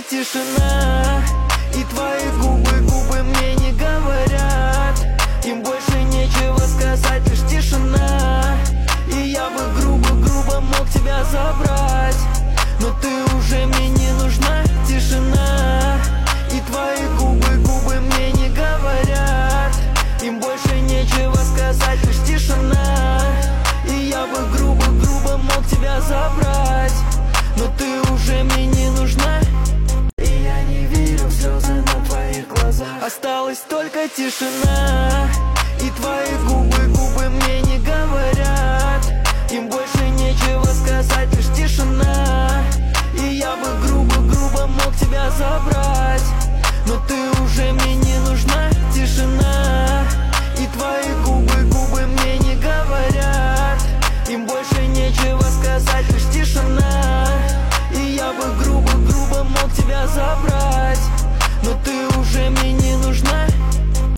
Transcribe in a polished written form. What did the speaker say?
тишина, и твои губы мне не говорят. Им больше нечего сказать, лишь тишина. И я бы грубо мог тебя забрать, но ты уже мне не нужна. Тишина, и твои губы мне не говорят. Им больше нечего сказать, лишь тишина. И я бы грубо мог тебя забрать, но ты уже мне не нужна. И я не верю в слезы на твоих глазах. Осталась только тишина.